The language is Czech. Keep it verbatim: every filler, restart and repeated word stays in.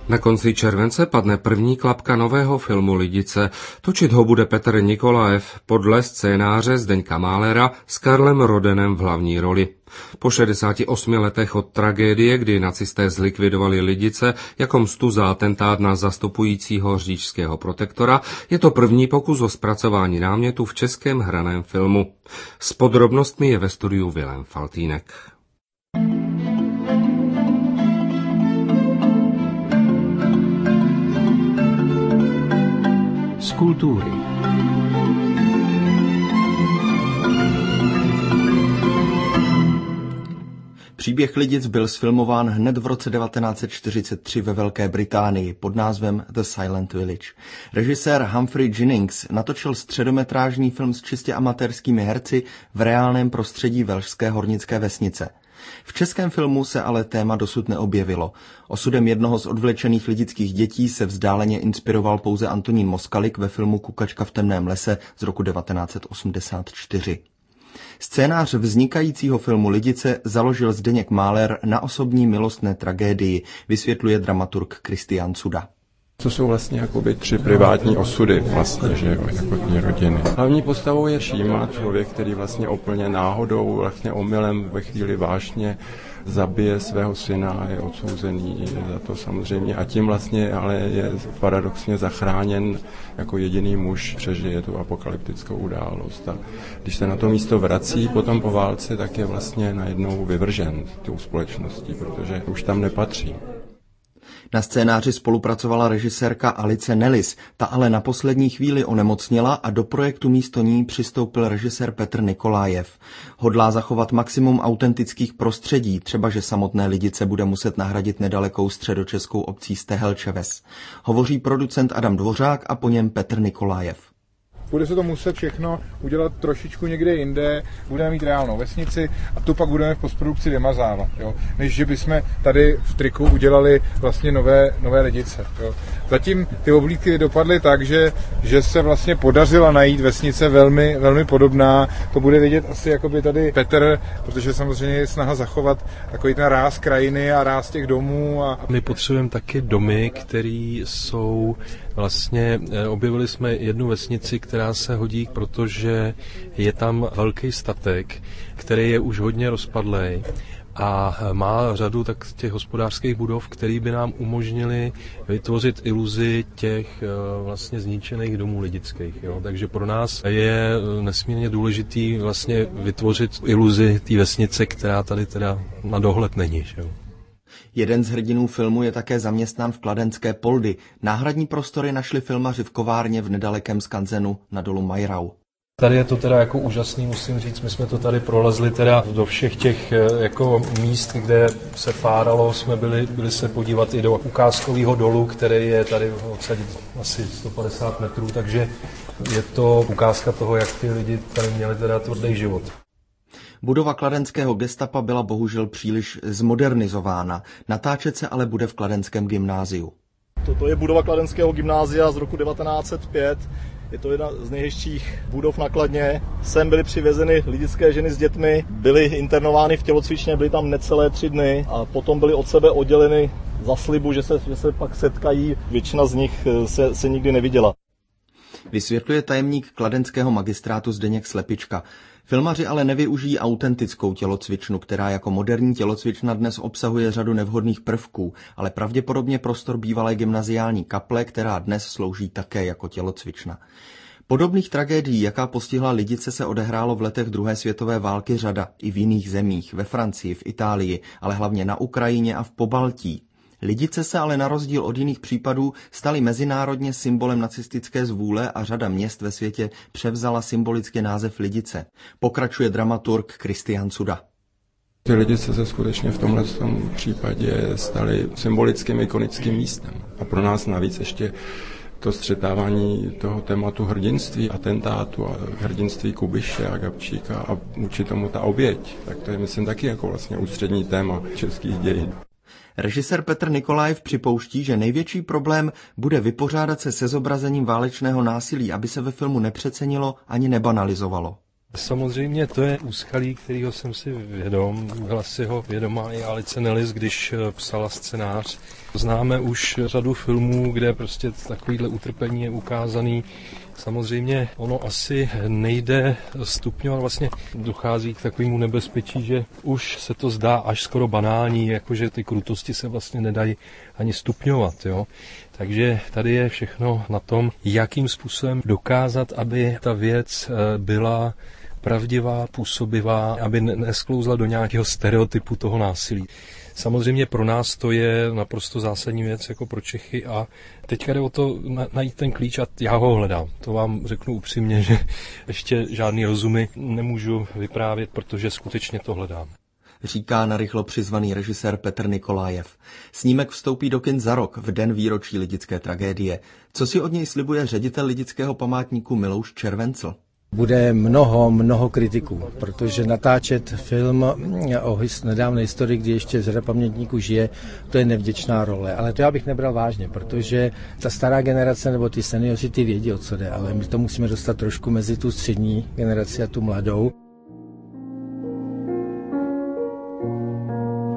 Na konci července padne první klapka nového filmu Lidice. Točit ho bude Petr Nikolajev podle scénáře Zdeňka Málera s Karlem Rodenem v hlavní roli. Po šedesáti osmi letech od tragédie, kdy nacisté zlikvidovali Lidice jako mstu za atentát na zastupujícího říšského protektora, je to první pokus o zpracování námětu v českém hraném filmu. S podrobnostmi je ve studiu Vilém Faltýnek. Z kultury. Příběh Lidic byl sfilmován hned v roce devatenáct set čtyřicet tři ve Velké Británii pod názvem The Silent Village. Režisér Humphrey Jennings natočil středometrážní film s čistě amatérskými herci v reálném prostředí velšské hornické vesnice. V českém filmu se ale téma dosud neobjevilo. Osudem jednoho z odvlečených lidických dětí se vzdáleně inspiroval pouze Antonín Moskalik ve filmu Kukačka v temném lese z roku devatenáct set osmdesát čtyři. Scénář vznikajícího filmu Lidice založil Zdeněk Máler na osobní milostné tragédii, vysvětluje dramaturg Kristián Suda. To jsou vlastně jakoby tři privátní osudy vlastně, že jo, jako tý rodiny. Hlavní postavou je Šíma, člověk, který vlastně úplně náhodou, vlastně omylem ve chvíli vášně zabije svého syna, je odsouzený za to samozřejmě a tím vlastně ale je paradoxně zachráněn jako jediný muž, přežije tu apokalyptickou událost. A když se na to místo vrací potom po válce, tak je vlastně najednou vyvržen tou společností, protože už tam nepatří. Na scénáři spolupracovala režisérka Alice Nellis, ta ale na poslední chvíli onemocněla a do projektu místo ní přistoupil režisér Petr Nikolajev. Hodlá zachovat maximum autentických prostředí, třeba že samotné Lidice bude muset nahradit nedalekou středočeskou obcí Stehelčeves. Hovoří producent Adam Dvořák a po něm Petr Nikolajev. Bude se to muset všechno udělat trošičku někde jinde, budeme mít reálnou vesnici a tu pak budeme v postprodukci vymazávat, jo? Než že bychom tady v triku udělali vlastně nové, nové Lidice. Jo? Zatím ty oblídky dopadly tak, že, že se vlastně podařila najít vesnice velmi, velmi podobná. To bude vidět asi jakoby tady Petr, protože samozřejmě je snaha zachovat takový ten ráz krajiny a ráz těch domů. A... My potřebujeme taky domy, které jsou vlastně, objevili jsme jednu vesnici, která se hodí, protože je tam velký statek, který je už hodně rozpadlej a má řadu tak těch hospodářských budov, které by nám umožnili vytvořit iluzi těch vlastně zničených domů lidických. Jo. Takže pro nás je nesmírně důležitý vlastně vytvořit iluzi té vesnice, která tady teda na dohled není. Že jo. Jeden z hrdinů filmu je také zaměstnán v kladenské Poldy. Náhradní prostory našli filmaři v kovárně v nedalekém skanzenu na dolu Majrau. Tady je to teda jako úžasný, musím říct, my jsme to tady prolezli teda do všech těch jako míst, kde se fáralo, jsme byli, byli se podívat i do ukázkového dolu, který je tady odsaď asi sto padesát metrů, takže je to ukázka toho, jak ty lidi tady měli teda tvrdý život. Budova kladenského gestapa byla bohužel příliš zmodernizována. Natáčet se ale bude v kladenském gymnáziu. Toto je budova kladenského gymnázia z roku devatenáct set pět. Je to jedna z nejhezčích budov na Kladně. Sem byly přivezeny lidické ženy s dětmi, byly internovány v tělocvičně, byly tam necelé tři dny a potom byly od sebe odděleny za slibu, že se, že se pak setkají. Většina z nich se, se nikdy neviděla. Vysvětluje tajemník kladenského magistrátu Zdeněk Slepička. Filmaři ale nevyužijí autentickou tělocvičnu, která jako moderní tělocvična dnes obsahuje řadu nevhodných prvků, ale pravděpodobně prostor bývalé gymnaziální kaple, která dnes slouží také jako tělocvična. Podobných tragédií, jaká postihla Lidice, se odehrálo v letech druhé světové války řada i v jiných zemích, ve Francii, v Itálii, ale hlavně na Ukrajině a v Pobaltí. Lidice se ale na rozdíl od jiných případů staly mezinárodně symbolem nacistické zvůle a řada měst ve světě převzala symbolicky název Lidice. Pokračuje dramaturg Kristián Suda. Ty Lidice se skutečně v tomhle případě staly symbolickým ikonickým místem. A pro nás navíc ještě to střetávání toho tématu hrdinství, atentátu a hrdinství Kubiše a Gabčíka a vůči tomu ta oběť, tak to je myslím taky jako vlastně ústřední téma českých dějin. Režisér Petr Nikolajev připouští, že největší problém bude vypořádat se se zobrazením válečného násilí, aby se ve filmu nepřecenilo ani nebanalizovalo. Samozřejmě to je úskalí, kterého jsem si vědom. Byla si ho vědomá i Alice Nellis, když psala scénář. Známe už řadu filmů, kde prostě takovýhle utrpení je ukázaný. Samozřejmě ono asi nejde stupňovat, vlastně dochází k takovému nebezpečí, že už se to zdá až skoro banální, jakože ty krutosti se vlastně nedají ani stupňovat. Jo? Takže tady je všechno na tom, jakým způsobem dokázat, aby ta věc byla pravdivá, působivá, aby nesklouzla do nějakého stereotypu toho násilí. Samozřejmě pro nás to je naprosto zásadní věc, jako pro Čechy, a teďka jde o to najít ten klíč a já ho hledám. To vám řeknu upřímně, že ještě žádný rozumy nemůžu vyprávět, protože skutečně to hledám. Říká narychlo přizvaný režisér Petr Nikolájev. Snímek vstoupí do kin za rok, v den výročí lidické tragédie. Co si od něj slibuje ředitel lidického památníku Milouš Červencl? Bude mnoho, mnoho kritiků, protože natáčet film o his, nedávné historii, kdy ještě řada pamětníků žije, to je nevděčná role. Ale to já bych nebral vážně, protože ta stará generace nebo ty seniori ty vědí, o co jde, ale my to musíme dostat trošku mezi tu střední generaci a tu mladou.